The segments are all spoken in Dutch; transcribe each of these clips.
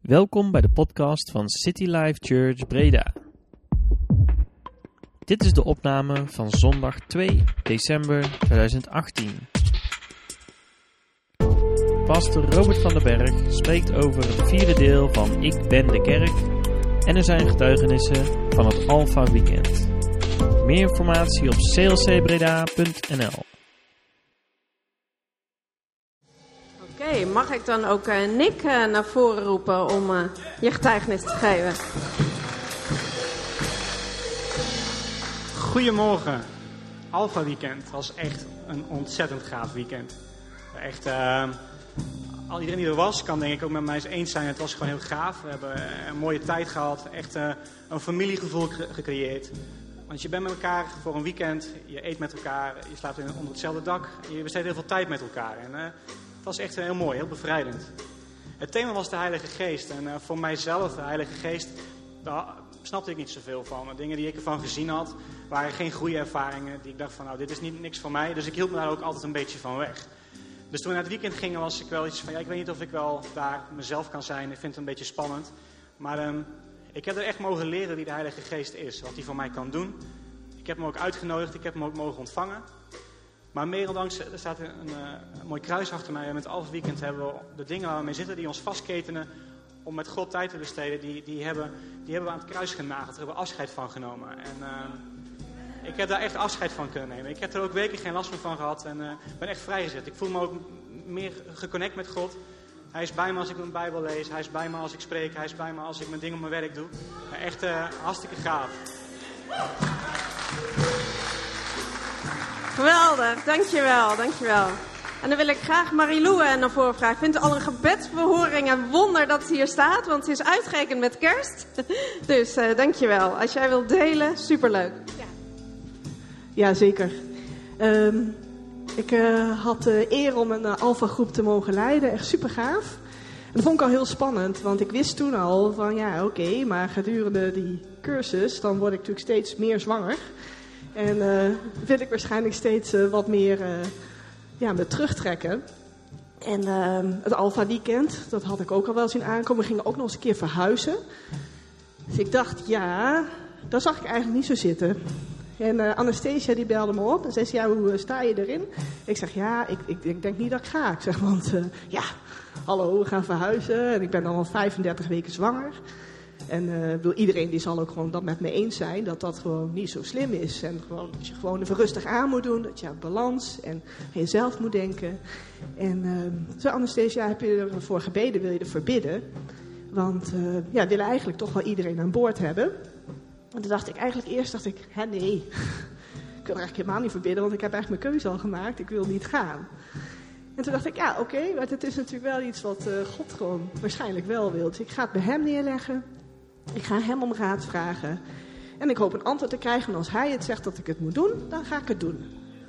Welkom bij de podcast van City Life Church Breda. Dit is de opname van zondag 2 december 2018. Pastor Robert van den Berg spreekt over het vierde deel van Ik ben de kerk en er zijn getuigenissen van het Alpha Weekend. Meer informatie op clcbreda.nl. Oké, mag ik dan ook Nick naar voren roepen om je getuigenis te geven? Goedemorgen. Alpha Weekend was echt een ontzettend gaaf weekend. Echt, al iedereen die er was kan denk ik ook met mij eens zijn. Het was gewoon heel gaaf. We hebben een mooie tijd gehad. Echt een familiegevoel gecreëerd. Want je bent met elkaar voor een weekend. Je eet met elkaar. Je slaapt onder hetzelfde dak. Je besteedt heel veel tijd met elkaar. En het was echt heel mooi, heel bevrijdend. Het thema was de Heilige Geest. En voor mijzelf, de Heilige Geest, daar snapte ik niet zoveel van. De dingen die ik ervan gezien had, waren geen goede ervaringen. Die ik dacht van, nou, dit is niks voor mij. Dus ik hield me daar ook altijd een beetje van weg. Dus toen we naar het weekend gingen, was ik wel iets van, ja, ik weet niet of ik wel daar mezelf kan zijn. Ik vind het een beetje spannend. Maar ik heb er echt mogen leren wie de Heilige Geest is. Wat hij voor mij kan doen. Ik heb hem ook uitgenodigd, ik heb hem ook mogen ontvangen. Maar merendans, er staat een mooi kruis achter mij. En met Alpha Weekend hebben we de dingen waar we mee zitten, die ons vastketenen om met God tijd te besteden, die hebben we aan het kruis genageld. Daar hebben we afscheid van genomen. En ik heb daar echt afscheid van kunnen nemen. Ik heb er ook weken geen last meer van gehad en ben echt vrijgezet. Ik voel me ook meer geconnect met God. Hij is bij me als ik mijn Bijbel lees. Hij is bij me als ik spreek. Hij is bij me als ik mijn dingen op mijn werk doe. Echt hartstikke gaaf. Geweldig, dankjewel. En dan wil ik graag Marilou naar voren vragen. Ik vind het al een gebedsverhoring en wonder dat ze hier staat, want ze is uitgerekend met kerst. Dus dankjewel. Als jij wilt delen, superleuk. Ja, zeker. Ik had de eer om een Alpha-groep te mogen leiden. Echt super gaaf. En dat vond ik al heel spannend, want ik wist toen al van ja, oké, maar gedurende die cursus, dan word ik natuurlijk steeds meer zwanger. En wil ik waarschijnlijk steeds wat meer me terugtrekken. En het Alpha Weekend, dat had ik ook al wel zien aankomen. We gingen ook nog eens een keer verhuizen. Dus ik dacht, ja, dat zag ik eigenlijk niet zo zitten. En Anastasia die belde me op en zei ze, ja, hoe sta je erin? Ik zeg, ja, ik denk niet dat ik ga. Ik zeg, want hallo, we gaan verhuizen en ik ben al 35 weken zwanger. En iedereen die zal ook gewoon dat met me eens zijn, dat dat gewoon niet zo slim is. En gewoon, dat je gewoon even rustig aan moet doen, dat je aan balans en aan jezelf moet denken. En zei Anastasia, heb je ervoor gebeden, wil je ervoor bidden? Want we willen eigenlijk toch wel iedereen aan boord hebben. En toen dacht ik eigenlijk nee, ik wil er eigenlijk helemaal niet voor bidden, want ik heb eigenlijk mijn keuze al gemaakt, ik wil niet gaan. En toen dacht ik, ja oké, maar het is natuurlijk wel iets wat God gewoon waarschijnlijk wel wil. Dus ik ga het bij hem neerleggen. Ik ga hem om raad vragen. En ik hoop een antwoord te krijgen. En als hij het zegt dat ik het moet doen, dan ga ik het doen.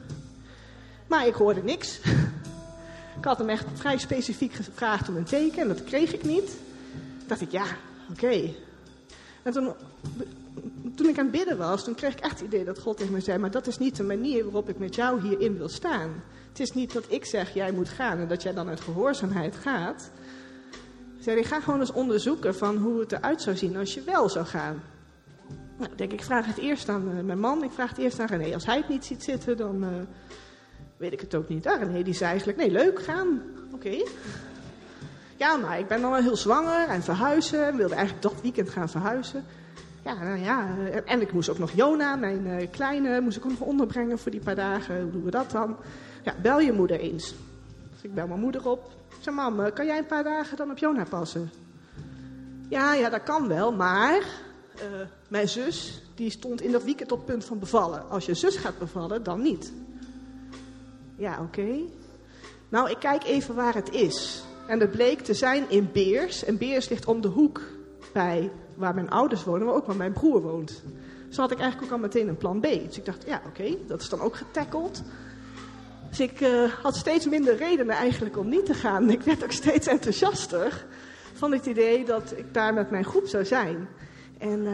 Maar ik hoorde niks. Ik had hem echt vrij specifiek gevraagd om een teken. En dat kreeg ik niet. Toen dacht ik, ja, oké. En toen ik aan het bidden was, toen kreeg ik echt het idee dat God tegen me zei, maar dat is niet de manier waarop ik met jou hierin wil staan. Het is niet dat ik zeg, jij moet gaan en dat jij dan uit gehoorzaamheid gaat. Ik ga gewoon eens onderzoeken van hoe het eruit zou zien als je wel zou gaan. Nou, ik denk, ik vraag het eerst aan mijn man, ik vraag het eerst aan René. Als hij het niet ziet zitten, dan weet ik het ook niet. René die zei eigenlijk, nee, leuk, gaan. Oké. Ja, maar ik ben dan wel heel zwanger en verhuizen. Ik wilde eigenlijk dat weekend gaan verhuizen. Ja, nou ja, en ik moest ook nog Jona, mijn kleine, moest ik ook nog onderbrengen voor die paar dagen. Hoe doen we dat dan? Ja, bel je moeder eens. Dus ik bel mijn moeder op. Ik zeg, mam, kan jij een paar dagen dan op Jona passen? Ja, dat kan wel, maar mijn zus, die stond in dat weekend op het punt van bevallen. Als je zus gaat bevallen, dan niet. Ja, oké. Nou, ik kijk even waar het is. En dat bleek te zijn in Beers. En Beers ligt om de hoek bij waar mijn ouders wonen, maar ook waar mijn broer woont. Dus had ik eigenlijk ook al meteen een plan B. Dus ik dacht, ja, oké, dat is dan ook getackeld. Dus ik had steeds minder redenen eigenlijk om niet te gaan. Ik werd ook steeds enthousiaster van het idee dat ik daar met mijn groep zou zijn. En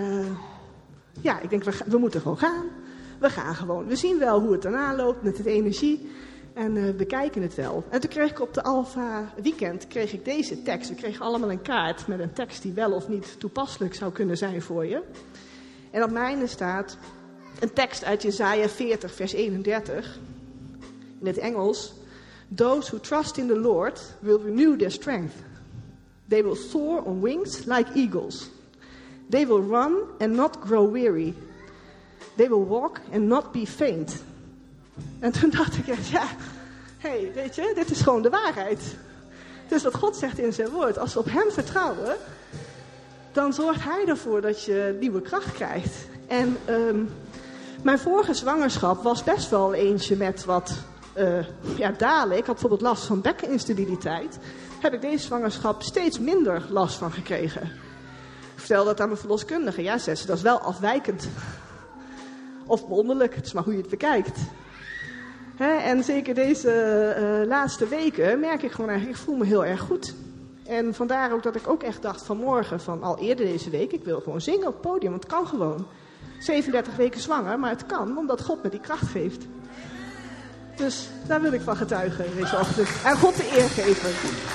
ik denk, we moeten gewoon gaan. We gaan gewoon. We zien wel hoe het daarna loopt met de energie. En bekijken het wel. En toen kreeg ik op de Alpha Weekend deze tekst. We kregen allemaal een kaart met een tekst die wel of niet toepasselijk zou kunnen zijn voor je. En op mijne staat een tekst uit Jesaja 40, vers 31. In het Engels. Those who trust in the Lord will renew their strength. They will soar on wings like eagles. They will run and not grow weary. They will walk and not be faint. En toen dacht ik, weet je, dit is gewoon de waarheid. Dus wat God zegt in zijn woord, als we op hem vertrouwen, dan zorgt hij ervoor dat je nieuwe kracht krijgt. En mijn vorige zwangerschap was best wel eentje met wat dalen. Ik had bijvoorbeeld last van bekkeninstabiliteit. Heb ik deze zwangerschap steeds minder last van gekregen. Ik vertelde dat aan mijn verloskundige. Ja, zei ze, dat is wel afwijkend. Of wonderlijk, het is maar hoe je het bekijkt. En zeker deze laatste weken merk ik gewoon eigenlijk, ik voel me heel erg goed. En vandaar ook dat ik ook echt dacht vanmorgen, van al eerder deze week, ik wil gewoon zingen op het podium, want het kan gewoon. 37 weken zwanger, maar het kan, omdat God me die kracht geeft. Dus daar wil ik van getuigen deze ochtend. En God de eer geven.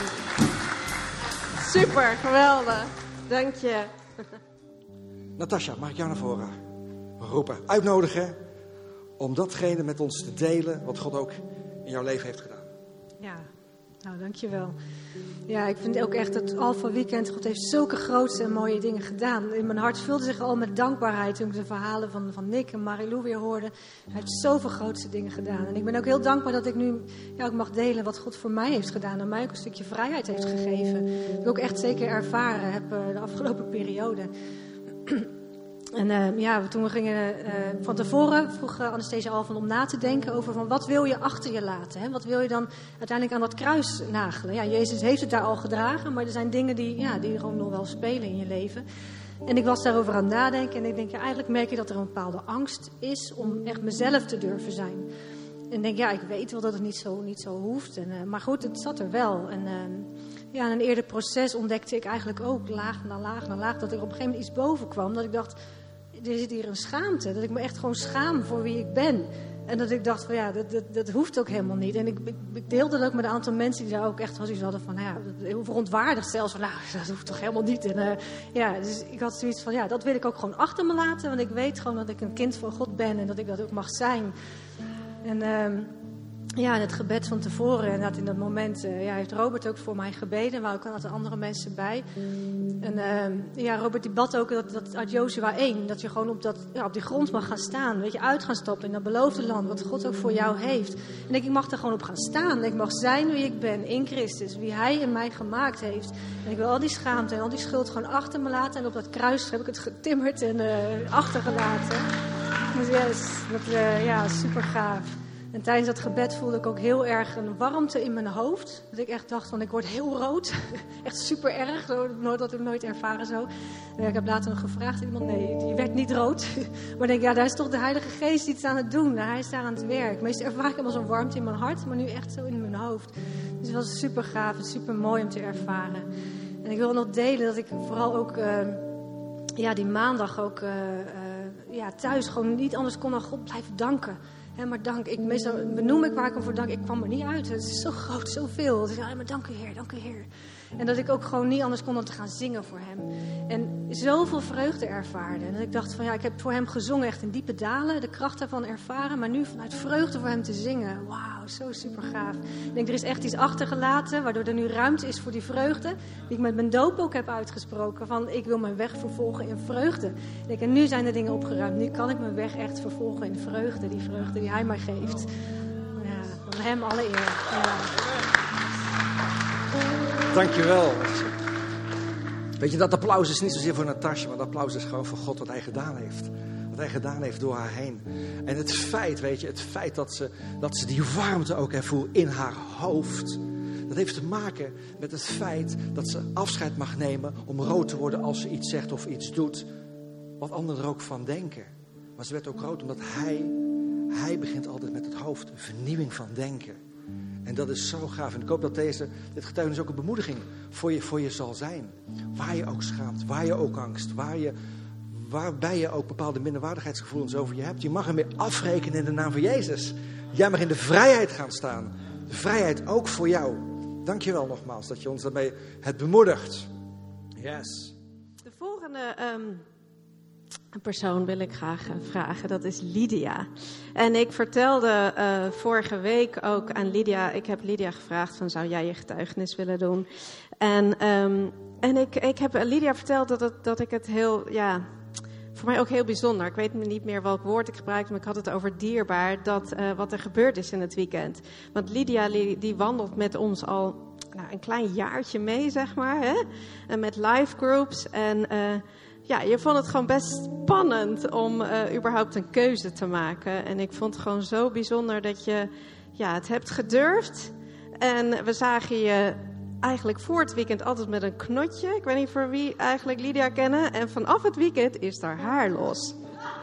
Super, geweldig. Dank je. Natasja, mag ik jou naar voren roepen, uitnodigen om datgene met ons te delen wat God ook in jouw leven heeft gedaan. Ja, nou dankjewel. Ja, ik vind ook echt dat Alpha Weekend, God heeft zulke grootste en mooie dingen gedaan. In mijn hart vulde zich al met dankbaarheid toen ik de verhalen van Nick en Marilou weer hoorde. Hij heeft zoveel grootste dingen gedaan. En ik ben ook heel dankbaar dat ik nu ook mag delen wat God voor mij heeft gedaan. En mij ook een stukje vrijheid heeft gegeven. Dat ik ook echt zeker ervaren heb de afgelopen periode. En toen we gingen van tevoren, vroeg Anastasia al van om na te denken over van wat wil je achter je laten? Hè? Wat wil je dan uiteindelijk aan dat kruis nagelen? Ja, Jezus heeft het daar al gedragen, maar er zijn dingen die gewoon nog wel spelen in je leven. En ik was daarover aan het nadenken en ik denk, eigenlijk merk je dat er een bepaalde angst is om echt mezelf te durven zijn. En ik denk, ik weet wel dat het niet zo hoeft. Maar goed, het zat er wel. En in een eerder proces ontdekte ik eigenlijk ook laag na laag na laag dat er op een gegeven moment iets boven kwam. Dat ik dacht, er zit hier een schaamte. Dat ik me echt gewoon schaam voor wie ik ben. En dat ik dacht van dat hoeft ook helemaal niet. En ik deelde dat ook met een aantal mensen die daar ook echt zoiets hadden van, heel verontwaardigd zelfs. Van, dat hoeft toch helemaal niet. En dus ik had zoiets van, dat wil ik ook gewoon achter me laten. Want ik weet gewoon dat ik een kind van God ben en dat ik dat ook mag zijn. En het gebed van tevoren, en in dat moment heeft Robert ook voor mij gebeden, maar ook een aantal andere mensen bij. En Robert die bad ook dat uit Jozua 1, dat je gewoon op die grond mag gaan staan, weet je, uit gaan stappen in dat beloofde land, wat God ook voor jou heeft. En ik mag er gewoon op gaan staan. Ik mag zijn wie ik ben in Christus, wie Hij in mij gemaakt heeft. En ik wil al die schaamte en al die schuld gewoon achter me laten. En op dat kruis heb ik het getimmerd en achtergelaten. Dus super gaaf. En tijdens dat gebed voelde ik ook heel erg een warmte in mijn hoofd. Dat ik echt dacht van, ik word heel rood. Echt super erg. Dat heb ik nooit ervaren zo. Ik heb later nog gevraagd aan iemand, nee, die werd niet rood. Maar ik denk, daar is toch de Heilige Geest iets aan het doen. Hij is daar aan het werk. Meestal ervaar ik helemaal zo'n warmte in mijn hart, maar nu echt zo in mijn hoofd. Dus het was super gaaf en super mooi om te ervaren. En ik wil nog delen dat ik vooral ook die maandag ook thuis gewoon niet anders kon dan God blijven danken. Maar dank, meestal benoem ik waar ik hem voor dank. Ik kwam er niet uit. Het is zo groot, zoveel. Dus maar dank u Heer. En dat ik ook gewoon niet anders kon dan te gaan zingen voor hem. En zoveel vreugde ervaarde. En dat ik dacht van ik heb voor hem gezongen echt in diepe dalen. De kracht daarvan ervaren. Maar nu vanuit vreugde voor hem te zingen. Wauw, zo super gaaf. Ik denk er is echt iets achtergelaten. Waardoor er nu ruimte is voor die vreugde. Die ik met mijn doop ook heb uitgesproken. Van ik wil mijn weg vervolgen in vreugde. En nu zijn de dingen opgeruimd. Nu kan ik mijn weg echt vervolgen in vreugde. Die vreugde die hij mij geeft. Ja, van hem alle eer. Ja. Dankjewel. Weet je, dat applaus is niet zozeer voor Natasja, maar dat applaus is gewoon voor God wat hij gedaan heeft. Wat hij gedaan heeft door haar heen. En het feit dat ze die warmte ook ervoer in haar hoofd. Dat heeft te maken met het feit dat ze afscheid mag nemen om rood te worden als ze iets zegt of iets doet. Wat anderen er ook van denken. Maar ze werd ook rood omdat hij begint altijd met het hoofd. Een vernieuwing van denken. En dat is zo gaaf. En ik hoop dat dit getuigenis ook een bemoediging voor je zal zijn. Waar je ook schaamt, waar je ook angst, waarbij je ook bepaalde minderwaardigheidsgevoelens over je hebt. Je mag ermee afrekenen in de naam van Jezus. Jij mag in de vrijheid gaan staan. De vrijheid ook voor jou. Dank je wel nogmaals dat je ons daarmee hebt bemoedigd. Yes. De volgende persoon wil ik graag vragen. Dat is Lydia. En ik vertelde vorige week ook aan Lydia. Ik heb Lydia gevraagd van, zou jij je getuigenis willen doen? En ik heb Lydia verteld dat ik het heel... voor mij ook heel bijzonder. Ik weet niet meer welk woord ik gebruikte, maar ik had het over dierbaar. Wat er gebeurd is in het weekend. Want Lydia die wandelt met ons al een klein jaartje mee, zeg maar. Hè? En met live groups. En je vond het gewoon best spannend om überhaupt een keuze te maken. En ik vond het gewoon zo bijzonder dat je het hebt gedurfd. En we zagen je eigenlijk voor het weekend altijd met een knotje. Ik weet niet voor wie eigenlijk Lydia kennen. En vanaf het weekend is haar haar los.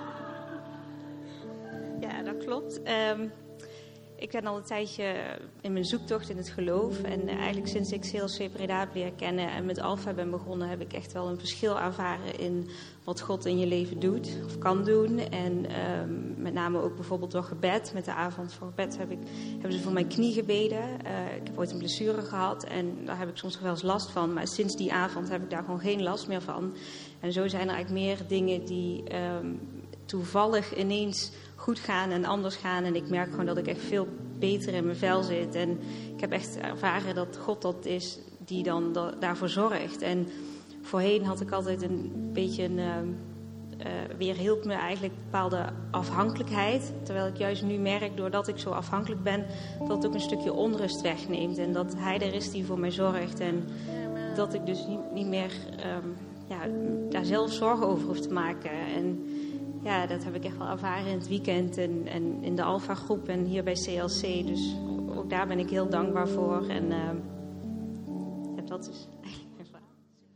Ja, dat klopt. Ik ben al een tijdje in mijn zoektocht in het geloof. En eigenlijk sinds ik CLC Breda heb leren kennen en met Alpha ben begonnen, heb ik echt wel een verschil ervaren in wat God in je leven doet of kan doen. En met name ook bijvoorbeeld door gebed. Met de avond voor gebed hebben ze voor mijn knie gebeden. Ik heb ooit een blessure gehad en daar heb ik soms wel eens last van. Maar sinds die avond heb ik daar gewoon geen last meer van. En zo zijn er eigenlijk meer dingen die toevallig ineens goed gaan en anders gaan. En ik merk gewoon dat ik echt veel beter in mijn vel zit. En ik heb echt ervaren dat God dat is die dan daarvoor zorgt. En voorheen had ik altijd een beetje weerhielp me eigenlijk een bepaalde afhankelijkheid. Terwijl ik juist nu merk, doordat ik zo afhankelijk ben, dat het ook een stukje onrust wegneemt. En dat Hij er is die voor mij zorgt. En dat ik dus niet meer daar zelf zorgen over hoef te maken. En ja, dat heb ik echt wel ervaren in het weekend en in de Alpha groep en hier bij CLC. Dus ook daar ben ik heel dankbaar voor. En dat is eigenlijk mijn verhaal.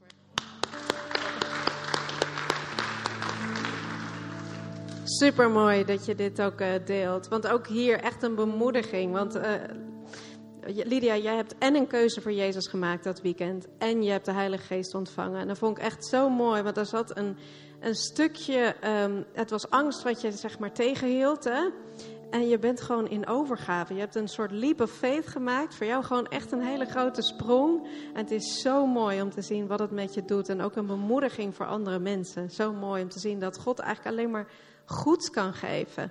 Super mooi dat je dit ook deelt. Want ook hier echt een bemoediging. Want Lydia, jij hebt en een keuze voor Jezus gemaakt dat weekend. En je hebt de Heilige Geest ontvangen. En dat vond ik echt zo mooi. Want er zat een stukje, het was angst wat je zeg maar tegenhield. Hè? En je bent gewoon in overgave. Je hebt een soort leap of faith gemaakt. Voor jou gewoon echt een hele grote sprong. En het is zo mooi om te zien wat het met je doet. En ook een bemoediging voor andere mensen. Zo mooi om te zien dat God eigenlijk alleen maar goeds kan geven.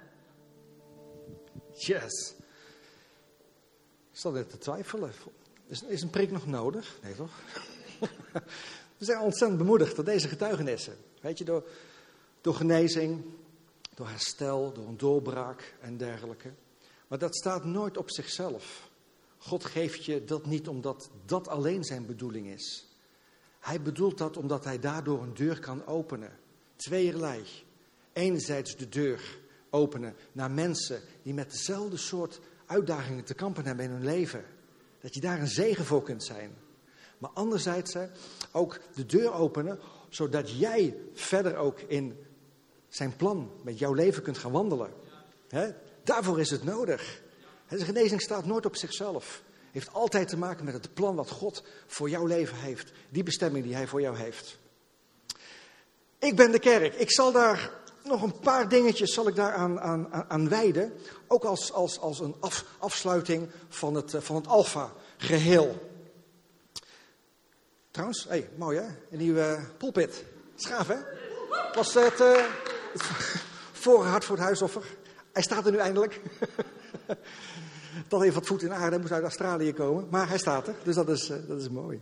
Yes. Ik zat net te twijfelen. Is een preek nog nodig? Nee, toch? We zijn ontzettend bemoedigd door deze getuigenissen. Weet je, door genezing, door herstel, door een doorbraak en dergelijke. Maar dat staat nooit op zichzelf. God geeft je dat niet omdat dat alleen zijn bedoeling is. Hij bedoelt dat omdat hij daardoor een deur kan openen. Tweeërlei. Enerzijds de deur openen naar mensen die met dezelfde soort uitdagingen te kampen hebben in hun leven. Dat je daar een zegen voor kunt zijn. Maar anderzijds ook de deur openen, zodat jij verder ook in zijn plan met jouw leven kunt gaan wandelen. Daarvoor is het nodig. De genezing staat nooit op zichzelf. Heeft altijd te maken met het plan wat God voor jouw leven heeft. Die bestemming die hij voor jou heeft. Ik ben de kerk. Ik zal daar nog een paar dingetjes aan wijden. Ook als een afsluiting van het Alpha-geheel. Trouwens, mooi hè? Een nieuwe pulpit. Schaaf hè? Was het voorhart voor het huisoffer. Hij staat er nu eindelijk. Toch even wat voet in aarde. Hij moest uit Australië komen. Maar hij staat er. Dus dat is mooi.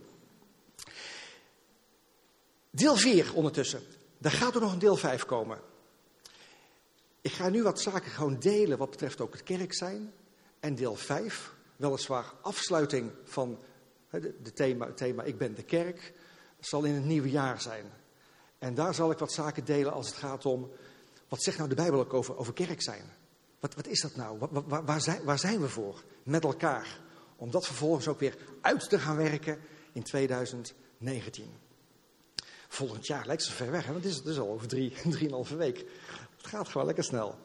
Deel 4 ondertussen. Daar gaat er nog een deel 5 komen. Ik ga nu wat zaken gewoon delen wat betreft ook het kerk zijn. En deel 5, weliswaar afsluiting van het thema Ik ben de kerk. Dat zal in het nieuwe jaar zijn. En daar zal ik wat zaken delen als het gaat om, wat zegt nou de Bijbel ook over kerk zijn? Wat is dat nou? Waar zijn we voor met elkaar? Om dat vervolgens ook weer uit te gaan werken in 2019. Volgend jaar lijkt zo ver weg, hè? Want het is al over 3,5 week. Het gaat gewoon lekker snel.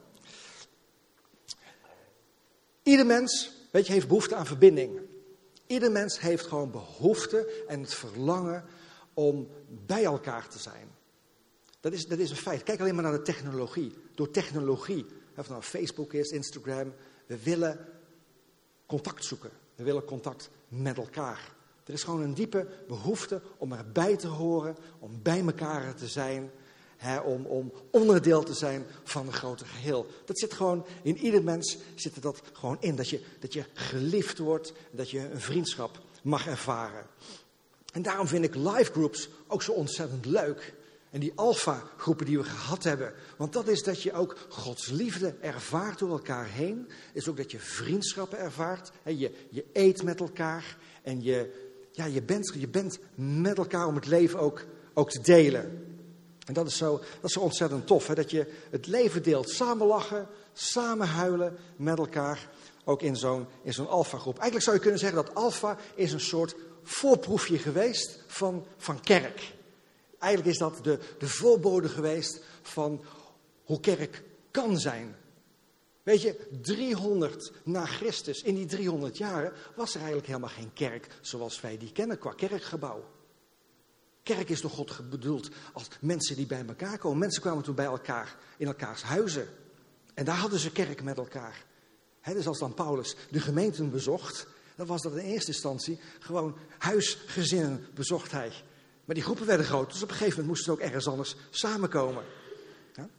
Ieder mens, heeft behoefte aan verbinding. Ieder mens heeft gewoon behoefte en het verlangen om bij elkaar te zijn. Dat is een feit. Kijk alleen maar naar de technologie. Door technologie, of het nou Facebook is, Instagram, We willen contact zoeken. We willen contact met elkaar. Er is gewoon een diepe behoefte om erbij te horen, om bij elkaar te zijn, om onderdeel te zijn van een groter geheel. Dat zit gewoon in ieder mens, zit dat gewoon in. Dat je geliefd wordt, dat je een vriendschap mag ervaren. En daarom vind ik life groups ook zo ontzettend leuk. En die alpha-groepen die we gehad hebben. Want dat is dat je ook Gods liefde ervaart door elkaar heen. Is ook dat je vriendschappen ervaart. Je eet met elkaar. En je bent met elkaar om het leven ook te delen. En dat is zo ontzettend tof. Hè? Dat je het leven deelt. Samen lachen, samen huilen met elkaar. Ook in zo'n alpha-groep. Eigenlijk zou je kunnen zeggen dat alpha is een soort voorproefje geweest van kerk. Eigenlijk is dat de voorbode geweest van hoe kerk kan zijn. Weet je, 300 na Christus, in die 300 jaren, was er eigenlijk helemaal geen kerk zoals wij die kennen qua kerkgebouw. Kerk is door God bedoeld als mensen die bij elkaar komen. Mensen kwamen toen bij elkaar in elkaars huizen. En daar hadden ze kerk met elkaar. Dus als dan Paulus de gemeenten bezocht, dan was dat in eerste instantie gewoon huisgezinnen bezocht hij. Maar die groepen werden groot, dus op een gegeven moment moesten ze ook ergens anders samenkomen. Ja?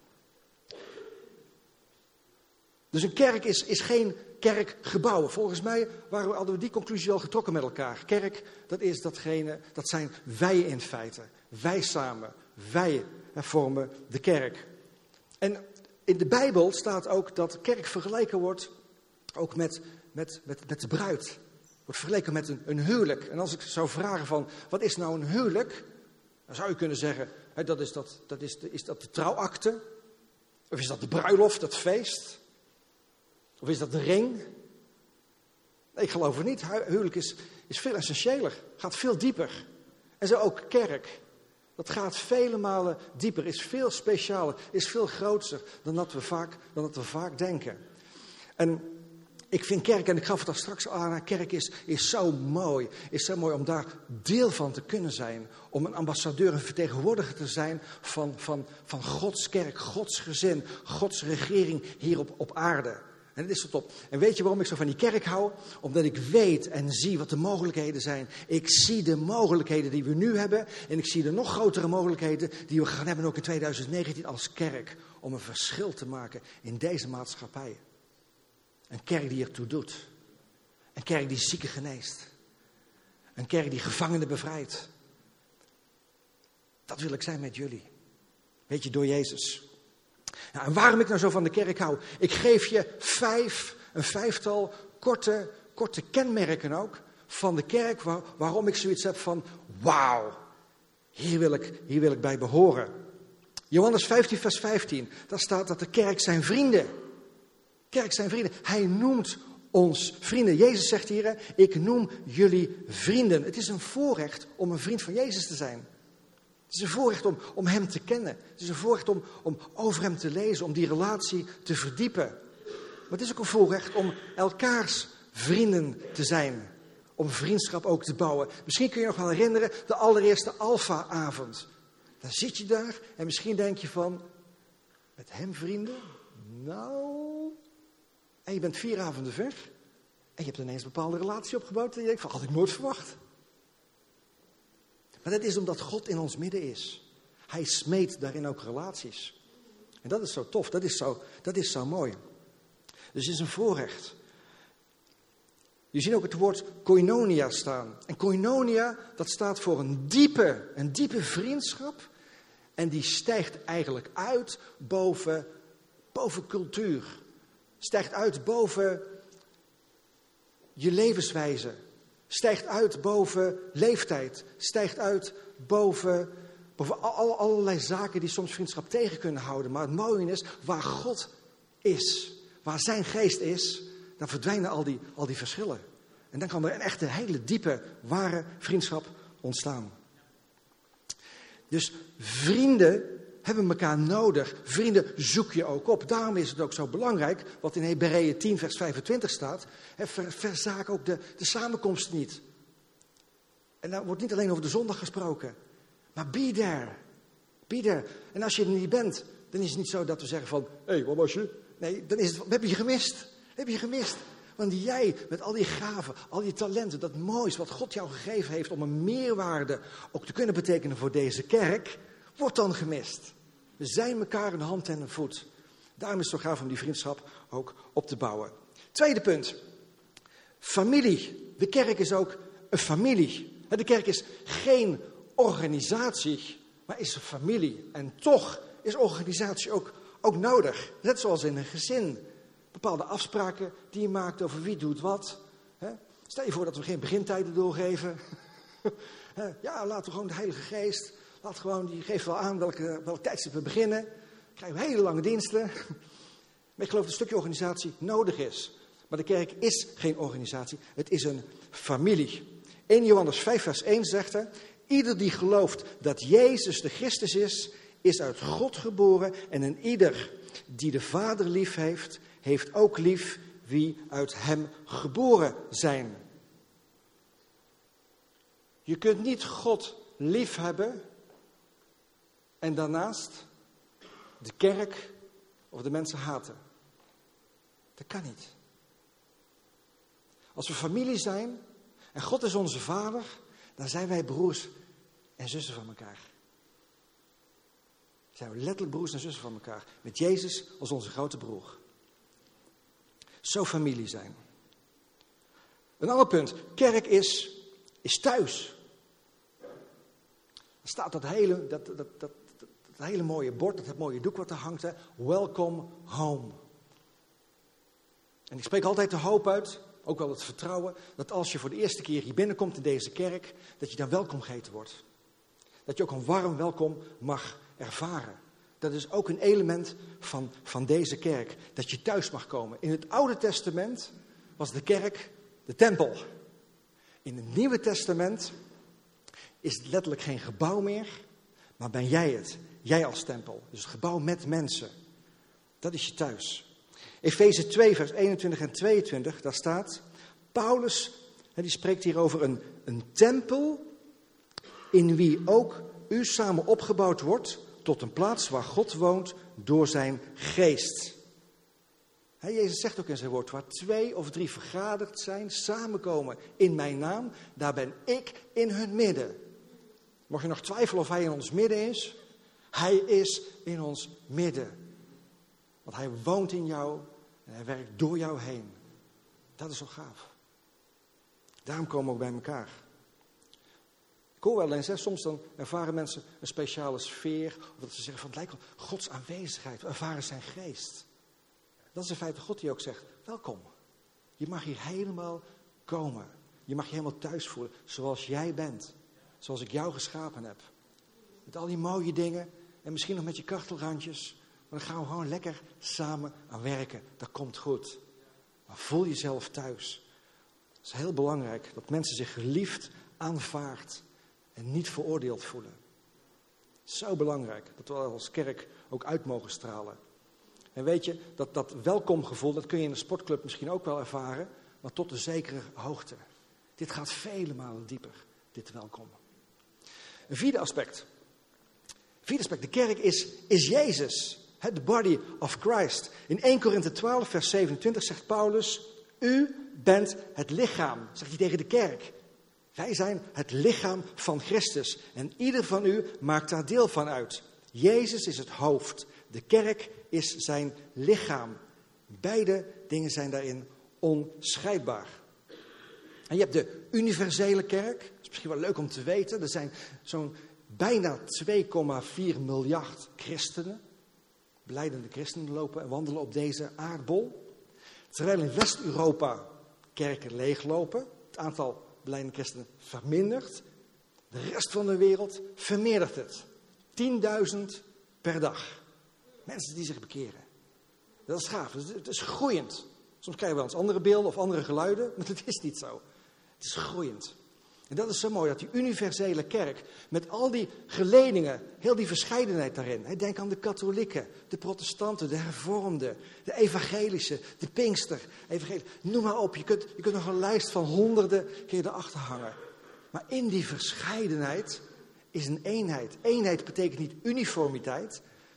Dus een kerk is geen kerkgebouw. Volgens mij hadden we die conclusie wel getrokken met elkaar. Kerk, dat zijn wij in feite. Wij samen, wij vormen de kerk. En in de Bijbel staat ook dat kerk vergeleken wordt ook met de bruid. Wordt vergeleken met een huwelijk. En als ik zou vragen van, wat is nou een huwelijk? Dan zou je kunnen zeggen, is dat de trouwakte? Of is dat de bruiloft, het feest? Of is dat de ring? Nee, ik geloof het niet. Huwelijk is veel essentiëler. Gaat veel dieper. En zo ook kerk. Dat gaat vele malen dieper. Is veel specialer. Is veel groter dan dat we vaak denken. En ik vind kerk, en ik gaf het al straks aan, kerk is zo mooi. Is zo mooi om daar deel van te kunnen zijn. Om een ambassadeur, een vertegenwoordiger te zijn van Gods kerk, Gods gezin, Gods regering hier op aarde. En dat is zo top. En weet je waarom ik zo van die kerk hou? Omdat ik weet en zie wat de mogelijkheden zijn. Ik zie de mogelijkheden die we nu hebben. En ik zie de nog grotere mogelijkheden die we gaan hebben ook in 2019 als kerk. Om een verschil te maken in deze maatschappij. Een kerk die ertoe doet. Een kerk die zieken geneest. Een kerk die gevangenen bevrijdt. Dat wil ik zijn met jullie. Weet je, door Jezus. Nou, en waarom ik nou zo van de kerk hou? Ik geef je een vijftal korte kenmerken ook van de kerk. Waarom ik zoiets heb van, wauw, hier wil ik bij behoren. Johannes 15 vers 15, daar staat dat de kerk zijn vrienden. Kerk zijn vrienden. Hij noemt ons vrienden. Jezus zegt hier, ik noem jullie vrienden. Het is een voorrecht om een vriend van Jezus te zijn. Het is een voorrecht om hem te kennen. Het is een voorrecht om over hem te lezen, om die relatie te verdiepen. Maar het is ook een voorrecht om elkaars vrienden te zijn. Om vriendschap ook te bouwen. Misschien kun je nog wel herinneren de allereerste Alpha-avond. Dan zit je daar en misschien denk je van, met hem vrienden? Nou. En je bent 4 avonden ver. En je hebt ineens een bepaalde relatie opgebouwd. En je denkt van, had ik nooit verwacht. Maar dat is omdat God in ons midden is. Hij smeedt daarin ook relaties. En dat is zo tof, dat is zo mooi. Dus het is een voorrecht. Je ziet ook het woord koinonia staan. En koinonia, dat staat voor een diepe vriendschap. En die stijgt eigenlijk uit boven cultuur. Stijgt uit boven je levenswijze. Stijgt uit boven leeftijd. Stijgt uit boven allerlei zaken die soms vriendschap tegen kunnen houden. Maar het mooie is, waar God is, waar zijn geest is, dan verdwijnen al die verschillen. En dan kan er een echte hele diepe, ware vriendschap ontstaan. Dus vrienden hebben elkaar nodig. Vrienden zoek je ook op. Daarom is het ook zo belangrijk, wat in Hebreeën 10 vers 25 staat. Verzaak ook de samenkomst niet. En daar wordt niet alleen over de zondag gesproken. Maar be there. Be there. En als je er niet bent, dan is het niet zo dat we zeggen van, hé, waar was je? Nee, dan is het, we hebben je gemist. Heb je gemist? Want jij met al die gaven, al die talenten, dat moois wat God jou gegeven heeft om een meerwaarde ook te kunnen betekenen voor deze kerk, wordt dan gemist. We zijn elkaar een hand en een voet. Daarom is het zo gaaf om die vriendschap ook op te bouwen. Tweede punt. Familie. De kerk is ook een familie. De kerk is geen organisatie, maar is een familie. En toch is organisatie ook nodig. Net zoals in een gezin. Bepaalde afspraken die je maakt over wie doet wat. Stel je voor dat we geen begintijden doorgeven. Ja, laten we gewoon de Heilige Geest. Die geeft wel aan welk tijdstip we beginnen. Dan krijgen we hele lange diensten. Maar ik geloof dat een stukje organisatie nodig is. Maar de kerk is geen organisatie. Het is een familie. 1 Johannes 5 vers 1 zegt er: ieder die gelooft dat Jezus de Christus is uit God geboren. En een ieder die de Vader lief heeft, heeft ook lief wie uit hem geboren zijn. Je kunt niet God lief hebben en daarnaast de kerk of de mensen haten. Dat kan niet. Als we familie zijn en God is onze vader, dan zijn wij broers en zussen van elkaar. Zijn we letterlijk broers en zussen van elkaar. Met Jezus als onze grote broer. Zo familie zijn. Een ander punt. Kerk is thuis. Er staat dat hele mooie bord, dat mooie doek wat er hangt. Hè? Welcome home. En ik spreek altijd de hoop uit, ook wel het vertrouwen, dat als je voor de eerste keer hier binnenkomt in deze kerk, dat je dan welkom geheten wordt. Dat je ook een warm welkom mag ervaren. Dat is ook een element van deze kerk. Dat je thuis mag komen. In het Oude Testament was de kerk de tempel. In het Nieuwe Testament is het letterlijk geen gebouw meer, maar ben jij het. Jij als tempel. Dus het gebouw met mensen. Dat is je thuis. Efeze 2 vers 21 en 22, daar staat: Paulus, die spreekt hier over een tempel in wie ook u samen opgebouwd wordt tot een plaats waar God woont door zijn geest. Jezus zegt ook in zijn woord, waar 2 of 3 vergaderd zijn, samenkomen in mijn naam, daar ben ik in hun midden. Mocht je nog twijfelen of hij in ons midden is? Hij is in ons midden. Want hij woont in jou en hij werkt door jou heen. Dat is zo gaaf. Daarom komen we ook bij elkaar. Ik hoor wel eens, soms dan ervaren mensen een speciale sfeer. Of dat ze zeggen van het lijkt wel Gods aanwezigheid. We ervaren zijn geest. Dat is in feite God die ook zegt, welkom. Je mag hier helemaal komen. Je mag je helemaal thuis voelen zoals jij bent. Zoals ik jou geschapen heb. Met al die mooie dingen. En misschien nog met je kartelrandjes. Maar dan gaan we gewoon lekker samen aan werken. Dat komt goed. Maar voel jezelf thuis. Het is heel belangrijk dat mensen zich geliefd, aanvaard en niet veroordeeld voelen. Zo belangrijk dat we als kerk ook uit mogen stralen. En weet je, dat welkomgevoel, dat kun je in een sportclub misschien ook wel ervaren, maar tot een zekere hoogte. Dit gaat vele malen dieper, dit welkom. Een vierde aspect. De kerk is Jezus, the body of Christ. In 1 Korinthe 12 vers 27 zegt Paulus, u bent het lichaam, zegt hij tegen de kerk. Wij zijn het lichaam van Christus en ieder van u maakt daar deel van uit. Jezus is het hoofd, de kerk is zijn lichaam. Beide dingen zijn daarin onscheidbaar. En je hebt de universele kerk, dat is misschien wel leuk om te weten. Er zijn zo'n bijna 2,4 miljard christenen, belijdende christenen lopen en wandelen op deze aardbol. Terwijl in West-Europa kerken leeglopen, het aantal belijdende christenen vermindert. De rest van de wereld vermeerdert het. 10.000 per dag. Mensen die zich bekeren. Dat is gaaf, het is groeiend. Soms krijgen we wel eens andere beelden of andere geluiden, maar het is niet zo. Het is groeiend. En dat is zo mooi, dat die universele kerk, met al die geledingen, heel die verscheidenheid daarin. Denk aan de katholieken, de protestanten, de hervormden, de evangelische, de pinkster, noem maar op. Je kunt nog een lijst van honderden kun je erachter hangen. Maar in die verscheidenheid is een eenheid. Eenheid betekent niet uniformiteit,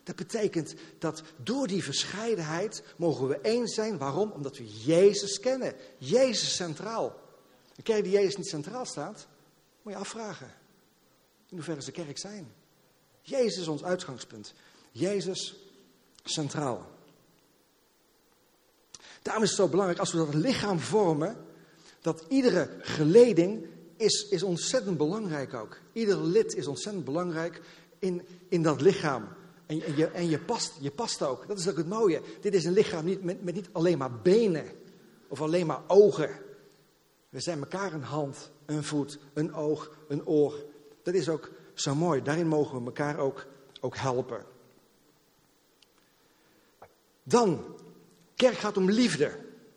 Dat betekent dat door die verscheidenheid mogen we één zijn. Waarom? Omdat we Jezus kennen. Jezus centraal. Een kerk die Jezus niet centraal staat, moet je afvragen. In hoeverre is de kerk zijn? Jezus is ons uitgangspunt. Jezus centraal. Daarom is het zo belangrijk als we dat lichaam vormen, dat iedere geleding is ontzettend belangrijk ook. Ieder lid is ontzettend belangrijk in dat lichaam. En je past ook. Dat is ook het mooie. Dit is een lichaam met niet alleen maar benen of alleen maar ogen. We zijn elkaar een hand, een voet, een oog, een oor. Dat is ook zo mooi. Daarin mogen we elkaar ook helpen. Dan, kerk gaat om liefde.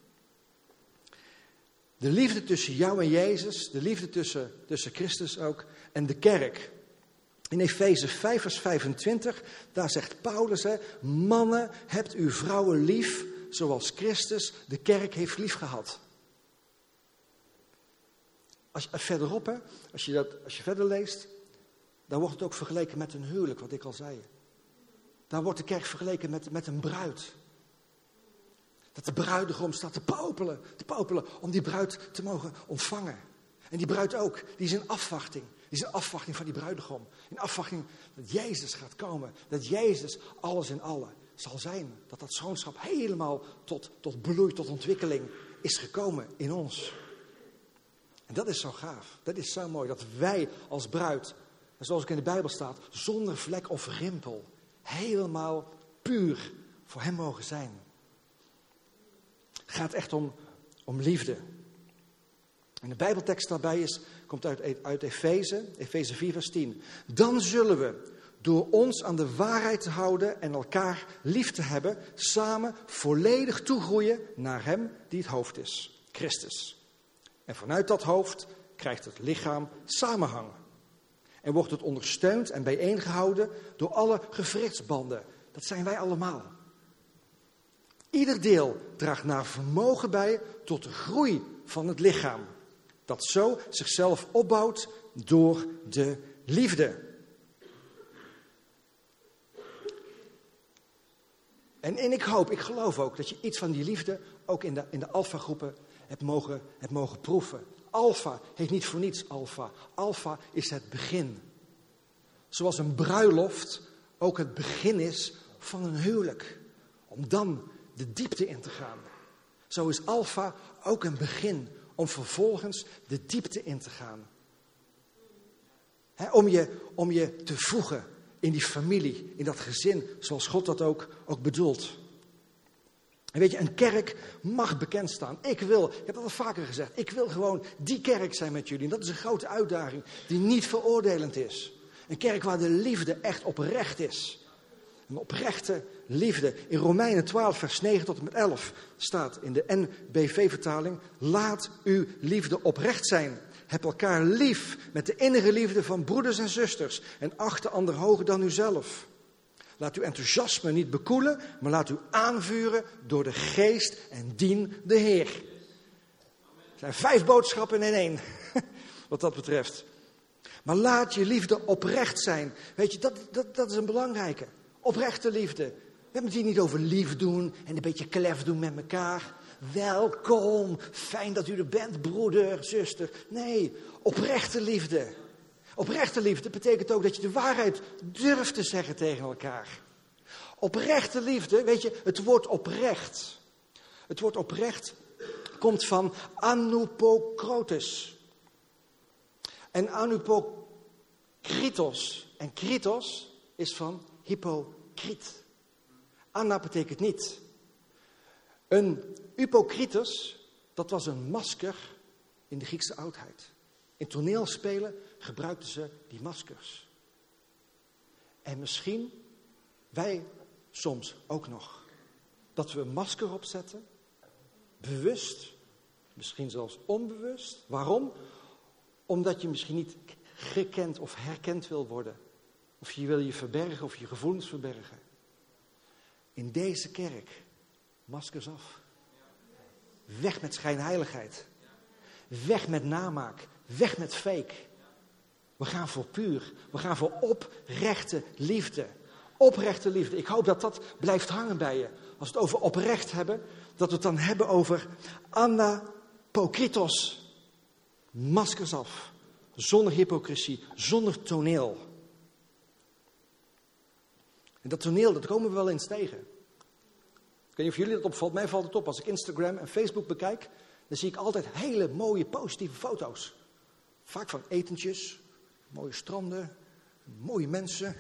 De liefde tussen jou en Jezus, de liefde tussen Christus ook en de kerk. In Efeze 5 vers 25, daar zegt Paulus, mannen, hebt uw vrouwen lief, zoals Christus de kerk heeft lief gehad. Verderop, als je verder leest, dan wordt het ook vergeleken met een huwelijk, wat ik al zei. Dan wordt de kerk vergeleken met een bruid. Dat de bruidegom staat te popelen om die bruid te mogen ontvangen. En die bruid ook, die is in afwachting. Die is in afwachting van die bruidegom. In afwachting dat Jezus gaat komen. Dat Jezus alles in allen zal zijn. Dat zoonschap helemaal tot bloei, tot ontwikkeling is gekomen in ons. En dat is zo gaaf. Dat is zo mooi. Dat wij als bruid, zoals ook in de Bijbel staat, zonder vlek of rimpel, helemaal puur voor hem mogen zijn. Het gaat echt om liefde. En de Bijbeltekst daarbij komt uit Efeze 4 vers 10. Dan zullen we door ons aan de waarheid te houden en elkaar lief te hebben, samen volledig toegroeien naar hem die het hoofd is, Christus. En vanuit dat hoofd krijgt het lichaam samenhang. En wordt het ondersteund en bijeengehouden door alle gewrichtsbanden. Dat zijn wij allemaal. Ieder deel draagt naar vermogen bij tot de groei van het lichaam. Dat zo zichzelf opbouwt door de liefde. En ik geloof ook dat je iets van die liefde ook in de alfa-groepen hebt mogen proeven. Alfa heet niet voor niets alfa. Alfa is het begin. Zoals een bruiloft ook het begin is van een huwelijk. Om dan de diepte in te gaan. Zo is alfa ook een begin om vervolgens de diepte in te gaan. Om je te voegen in die familie, in dat gezin, zoals God dat ook bedoelt. En weet je, een kerk mag bekend staan. Ik heb dat al vaker gezegd, ik wil gewoon die kerk zijn met jullie. En dat is een grote uitdaging die niet veroordelend is. Een kerk waar de liefde echt oprecht is. Een oprechte liefde. In Romeinen 12 vers 9 tot en met 11 staat in de NBV-vertaling. Laat uw liefde oprecht zijn. Heb elkaar lief met de innige liefde van broeders en zusters. En acht de ander hoger dan uzelf. Laat uw enthousiasme niet bekoelen, maar laat u aanvuren door de geest en dien de Heer. Er zijn 5 boodschappen in 1, wat dat betreft. Maar laat je liefde oprecht zijn. Weet je, dat is een belangrijke. Oprechte liefde. We hebben het hier niet over lief doen en een beetje klef doen met elkaar. Welkom, fijn dat u er bent, broeder, zuster. Nee, oprechte liefde. Oprechte liefde betekent ook dat je de waarheid durft te zeggen tegen elkaar. Oprechte liefde, weet je, het woord oprecht. Het woord oprecht komt van anupokrotes. En anupokritos. En kritos is van hypocriet. Anna betekent niet. Een hypocritus, dat was een masker in de Griekse oudheid. In toneelspelen gebruikten ze die maskers. En misschien wij soms ook nog. Dat we een masker opzetten, bewust, misschien zelfs onbewust. Waarom? Omdat je misschien niet gekend of herkend wil worden. Of je wil je verbergen of je gevoelens verbergen. In deze kerk, maskers af. Weg met schijnheiligheid. Weg met namaak. Weg met fake. We gaan voor puur. We gaan voor oprechte liefde. Oprechte liefde. Ik hoop dat dat blijft hangen bij je. Als we het over oprecht hebben, dat we het dan hebben over anapokritos. Maskers af. Zonder hypocrisie, zonder toneel. En dat toneel, dat komen we wel eens tegen. Ik weet niet of jullie dat opvalt. Mij valt het op. Als ik Instagram en Facebook bekijk, dan zie ik altijd hele mooie, positieve foto's. Vaak van etentjes, mooie stranden, mooie mensen.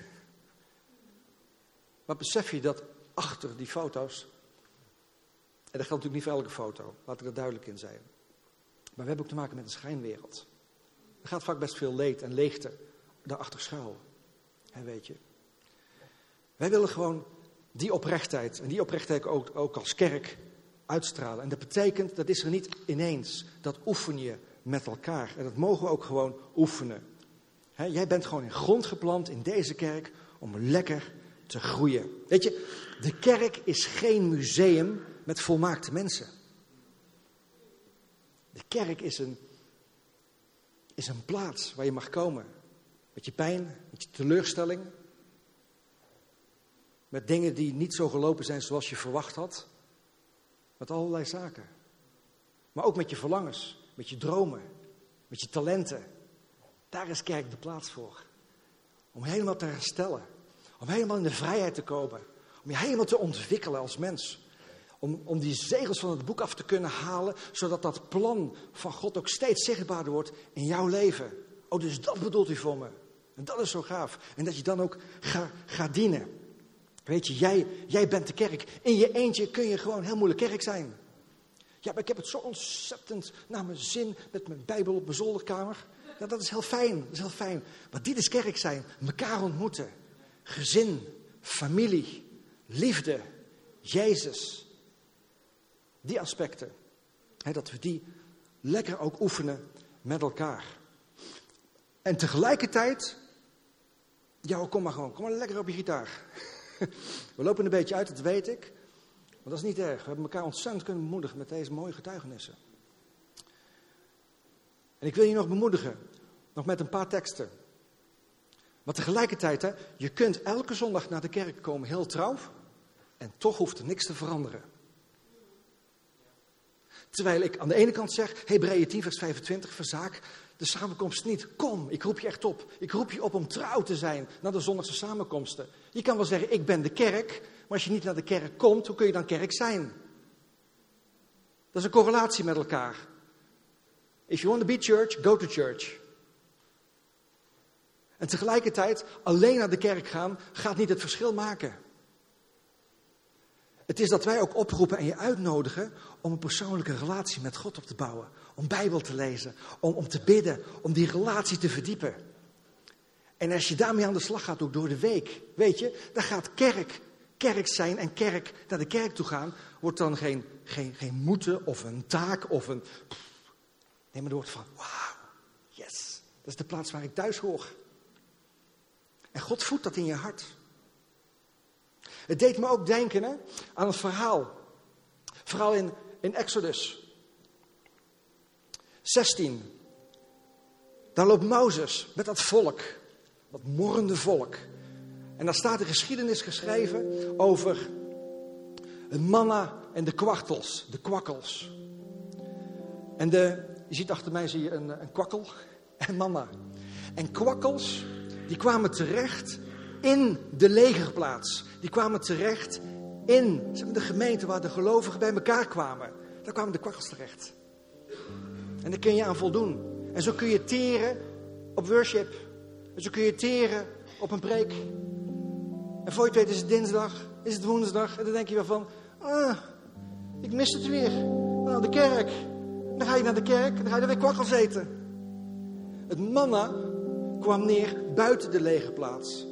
Maar besef je dat achter die foto's, en dat geldt natuurlijk niet voor elke foto, laat ik er duidelijk in zijn. Maar we hebben ook te maken met een schijnwereld. Er gaat vaak best veel leed en leegte daarachter schuil. Weet je. Wij willen gewoon die oprechtheid, en die oprechtheid ook als kerk uitstralen. En dat betekent, dat is er niet ineens. Dat oefen je met elkaar. En dat mogen we ook gewoon oefenen. Jij bent gewoon in grond geplant in deze kerk om lekker te groeien. Weet je, de kerk is geen museum met volmaakte mensen. De kerk is een plaats waar je mag komen. Met je pijn, met je teleurstelling. Met dingen die niet zo gelopen zijn zoals je verwacht had. Met allerlei zaken. Maar ook met je verlangens, met je dromen, met je talenten. Daar is kerk de plaats voor. Om helemaal te herstellen. Om helemaal in de vrijheid te komen. Om je helemaal te ontwikkelen als mens. Om die zegels van het boek af te kunnen halen, zodat dat plan van God ook steeds zichtbaarder wordt in jouw leven. Oh, dus dat bedoelt hij voor me. En dat is zo gaaf. En dat je dan ook gaat dienen. Weet je, jij bent de kerk. In je eentje kun je gewoon heel moeilijk kerk zijn. Ja, maar ik heb het zo ontzettend naar mijn zin met mijn Bijbel op mijn zolderkamer. Ja, dat is heel fijn, dat is heel fijn. Maar dit is kerk zijn, elkaar ontmoeten. Gezin, familie, liefde, Jezus. Die aspecten, dat we die lekker ook oefenen met elkaar. En tegelijkertijd, ja, kom maar lekker op je gitaar. We lopen een beetje uit, dat weet ik. Maar dat is niet erg. We hebben elkaar ontzettend kunnen bemoedigen met deze mooie getuigenissen. En ik wil je nog bemoedigen, nog met een paar teksten. Maar tegelijkertijd, je kunt elke zondag naar de kerk komen heel trouw. En toch hoeft er niks te veranderen. Terwijl ik aan de ene kant zeg, Hebreeën 10 vers 25, verzaak de samenkomst niet. Kom, ik roep je echt op. Ik roep je op om trouw te zijn naar de zondagse samenkomsten. Je kan wel zeggen, ik ben de kerk. Maar als je niet naar de kerk komt, hoe kun je dan kerk zijn? Dat is een correlatie met elkaar. If you want to be church, go to church. En tegelijkertijd, alleen naar de kerk gaan, gaat niet het verschil maken. Het is dat wij ook oproepen en je uitnodigen om een persoonlijke relatie met God op te bouwen. Om Bijbel te lezen, om te bidden, om die relatie te verdiepen. En als je daarmee aan de slag gaat, ook door de week, weet je, dan gaat kerk zijn en kerk naar de kerk toe gaan, wordt dan geen moeten of een taak of een... Nee, maar er wordt van, wauw, yes, dat is de plaats waar ik thuis hoor. En God voedt dat in je hart. Het deed me ook denken aan het verhaal. Vooral in Exodus 16. Daar loopt Mozes met dat volk. Dat morrende volk. En daar staat de geschiedenis geschreven over het manna en de kwartels. De kwakkels. En je ziet achter mij zie je een kwakkel en manna. En kwakkels, die kwamen terecht in de legerplaats. Die kwamen terecht in de gemeente waar de gelovigen bij elkaar kwamen. Daar kwamen de kwakkels terecht. En daar kun je aan voldoen. En zo kun je teren op worship. En zo kun je teren op een preek. En voor je het weet is het dinsdag, is het woensdag. En dan denk je wel van, ik mis het weer. Nou, de kerk. Dan ga je naar de kerk en dan ga je er weer kwakkels eten. Het manna kwam neer buiten de legerplaats.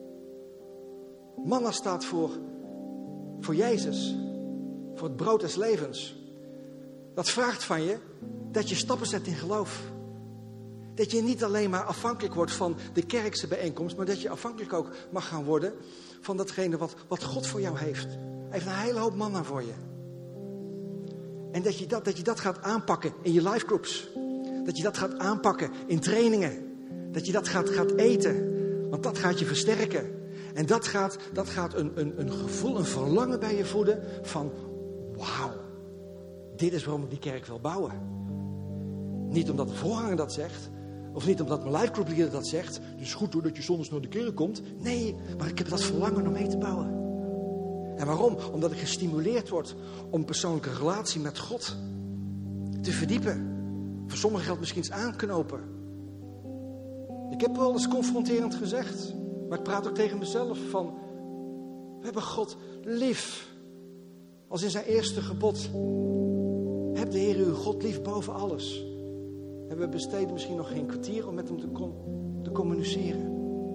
Manna staat voor Jezus. Voor het brood des levens. Dat vraagt van je dat je stappen zet in geloof. Dat je niet alleen maar afhankelijk wordt van de kerkse bijeenkomst, maar dat je afhankelijk ook mag gaan worden van datgene wat God voor jou heeft. Hij heeft een hele hoop manna voor je. En dat je dat gaat aanpakken in je life groups. Dat je dat gaat aanpakken in trainingen. Dat je dat gaat eten. Want dat gaat je versterken. En dat gaat een gevoel, een verlangen bij je voeden van, wauw, dit is waarom ik die kerk wil bouwen. Niet omdat de voorganger dat zegt, of niet omdat mijn life group leader dat zegt. Het is goed hoor dat je zondags naar de kerk komt. Nee, maar ik heb dat verlangen om mee te bouwen. En waarom? Omdat ik gestimuleerd word om een persoonlijke relatie met God te verdiepen. Voor sommigen geldt misschien iets aanknopen. Ik heb wel eens confronterend gezegd, maar ik praat ook tegen mezelf van, we hebben God lief. Als in zijn eerste gebod. Heb de Heer uw God lief boven alles. En we besteden misschien nog geen kwartier om met hem te communiceren.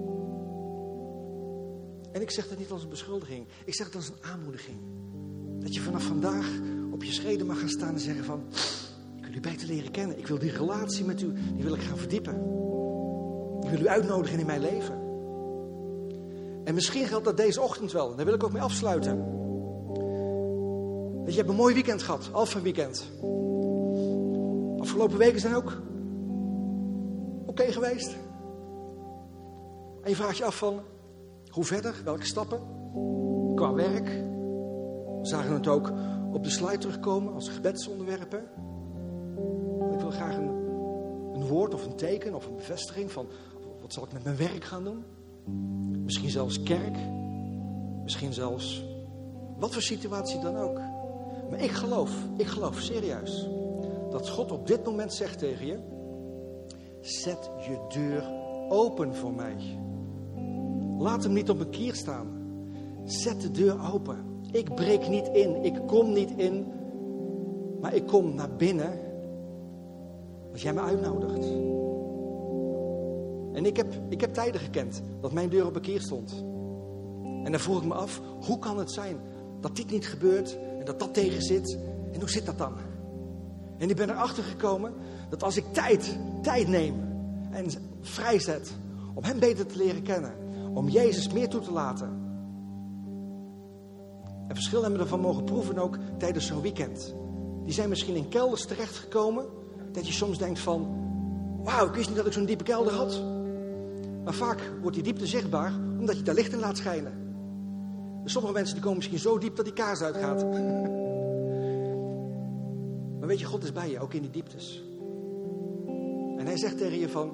En ik zeg dat niet als een beschuldiging. Ik zeg dat als een aanmoediging. Dat je vanaf vandaag op je schreden mag gaan staan en zeggen van, ik wil u beter leren kennen. Ik wil die relatie met u, die wil ik gaan verdiepen. Ik wil u uitnodigen in mijn leven. En misschien geldt dat deze ochtend wel. Daar wil ik ook mee afsluiten. Dat je hebt een mooi weekend gehad. Alpha weekend. Afgelopen weken zijn ook oké geweest. En je vraagt je af van, hoe verder? Welke stappen? Qua werk. We zagen het ook op de slide terugkomen als gebedsonderwerpen. Ik wil graag een woord of een teken of een bevestiging van, wat zal ik met mijn werk gaan doen? Misschien zelfs kerk. Misschien zelfs wat voor situatie dan ook. Maar ik geloof serieus dat God op dit moment zegt tegen je, zet je deur open voor mij. Laat hem niet op een kier staan. Zet de deur open. Ik breek niet in, ik kom niet in, maar ik kom naar binnen als jij me uitnodigt. En ik heb tijden gekend dat mijn deur op een kier stond. En dan vroeg ik me af, hoe kan het zijn dat dit niet gebeurt en dat dat tegen zit? En hoe zit dat dan? En ik ben erachter gekomen dat als ik tijd neem en vrijzet om hem beter te leren kennen, om Jezus meer toe te laten. En verschil hebben we ervan mogen proeven ook tijdens zo'n weekend. Die zijn misschien in kelders terechtgekomen, dat je soms denkt van, wauw, ik wist niet dat ik zo'n diepe kelder had. Maar vaak wordt die diepte zichtbaar omdat je daar licht in laat schijnen. Dus sommige mensen die komen misschien zo diep dat die kaars uitgaat. Maar weet je, God is bij je, ook in die dieptes. En hij zegt tegen je van,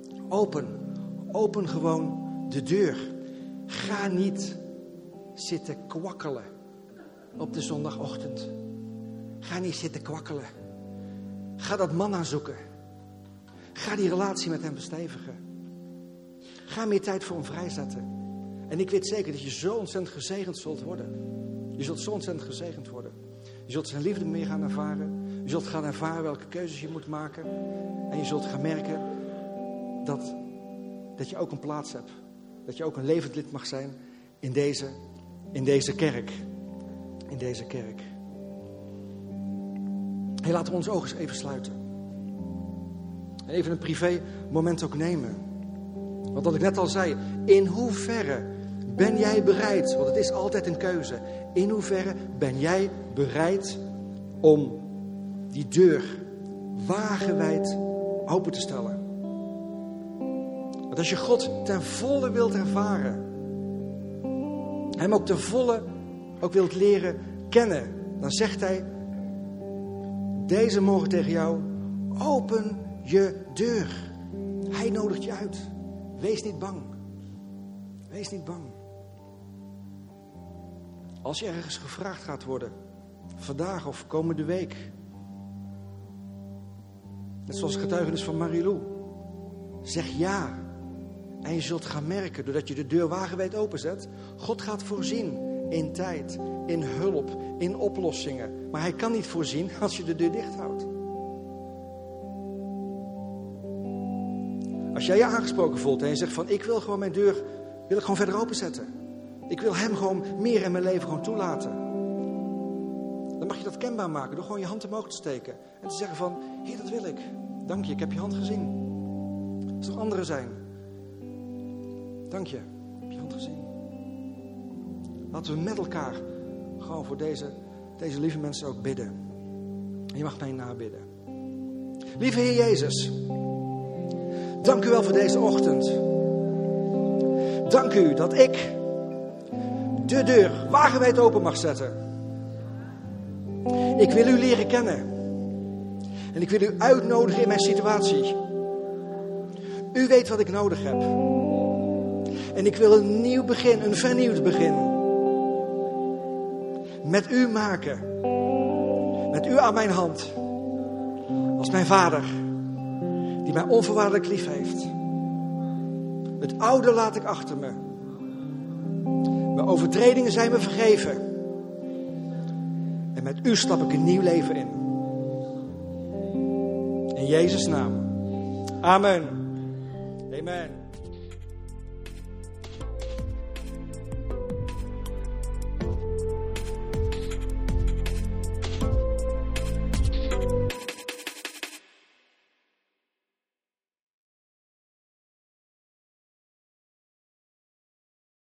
open gewoon de deur. Ga niet zitten kwakkelen op de zondagochtend. Ga niet zitten kwakkelen. Ga dat manna zoeken. Ga die relatie met hem bestevigen. Ga meer tijd voor hem vrijzetten. En ik weet zeker dat je zo ontzettend gezegend zult worden. Je zult zo ontzettend gezegend worden. Je zult zijn liefde meer gaan ervaren. Je zult gaan ervaren welke keuzes je moet maken. En je zult gaan merken dat je ook een plaats hebt. Dat je ook een levend lid mag zijn in deze kerk. In deze kerk. Hey, laten we onze ogen eens even sluiten. En even een privé moment ook nemen. Want wat ik net al zei, in hoeverre ben jij bereid, want het is altijd een keuze. In hoeverre ben jij bereid om die deur wagenwijd open te stellen? Want als je God ten volle wilt ervaren, hem ook ten volle ook wilt leren kennen, dan zegt hij deze morgen tegen jou, open je deur. Hij nodigt je uit. Wees niet bang. Wees niet bang. Als je ergens gevraagd gaat worden, vandaag of komende week, net zoals het getuigenis van Marilou, zeg ja. En je zult gaan merken, doordat je de deur wagenwijd openzet, God gaat voorzien in tijd, in hulp, in oplossingen. Maar hij kan niet voorzien als je de deur dicht houdt. Als jij je aangesproken voelt en je zegt van, ik wil gewoon mijn deur, wil ik gewoon verder openzetten. Ik wil hem gewoon meer in mijn leven gewoon toelaten. Dan mag je dat kenbaar maken door gewoon je hand omhoog te steken. En te zeggen van, Heer, dat wil ik. Dank je, ik heb je hand gezien. Als er anderen zijn. Dank je, ik heb je hand gezien. Laten we met elkaar gewoon voor deze lieve mensen ook bidden. En je mag mij nabidden. Lieve Heer Jezus, dank u wel voor deze ochtend. Dank u dat ik de deur wagenwijd open mag zetten. Ik wil u leren kennen. En ik wil u uitnodigen in mijn situatie. U weet wat ik nodig heb. En ik wil een nieuw begin, een vernieuwd begin. Met u maken. Met u aan mijn hand. Als mijn vader. Die mij onvoorwaardelijk lief heeft. Het oude laat ik achter me. Mijn overtredingen zijn me vergeven. En met u stap ik een nieuw leven in. In Jezus' naam. Amen. Amen.